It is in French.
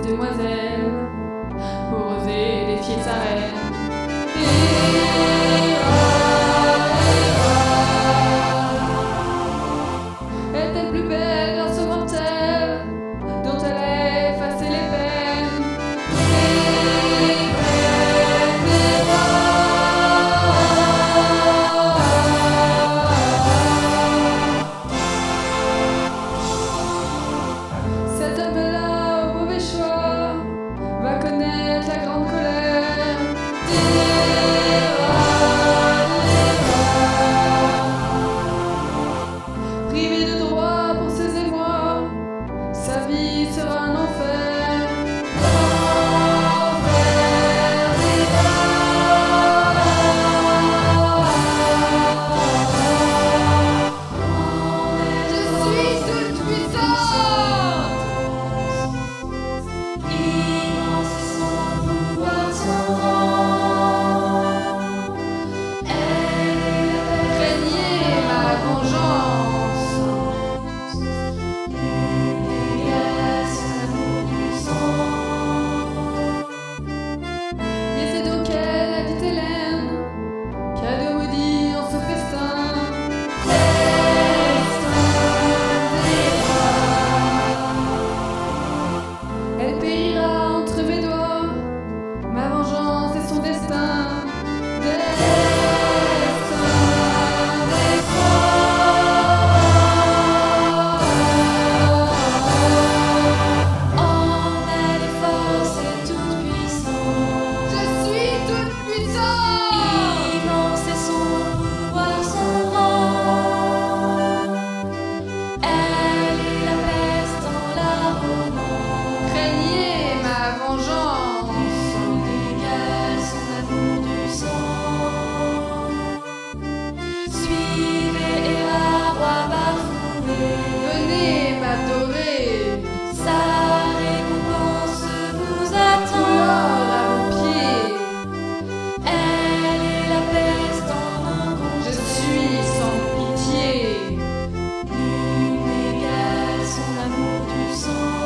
demoiselle pour oser défier sa reine. Est-elle plus belle grâce au mortel dont elle a effacé les peines? Cet homme-là au mauvais choix va connaître la grande colère. Privé de droit pour ses émois, sa vie sera un enfer. Je suis toute puissante. Immense son pouvoir sans rang. Craignez ma vengeance. L'univers, l'amour du sang. Mais c'est donc elle, a dit Hélène, qui a de maudire ce festin. Elle périra entre mes doigts, ma vengeance et son destin. En elle est force et toute puissance. Je suis toute puissante. Immense est son pouvoir sans rang. Elle est la peste dans la romance. Craignez ma vengeance. Son égal, son amour du sang. Suivez et la roi bafoué. Venez m'adorer. Sa récompense vous Gloire attend. à vos pieds. Elle est la peste en un Je conte. suis sans pitié. Nul n'égale son amour du sang.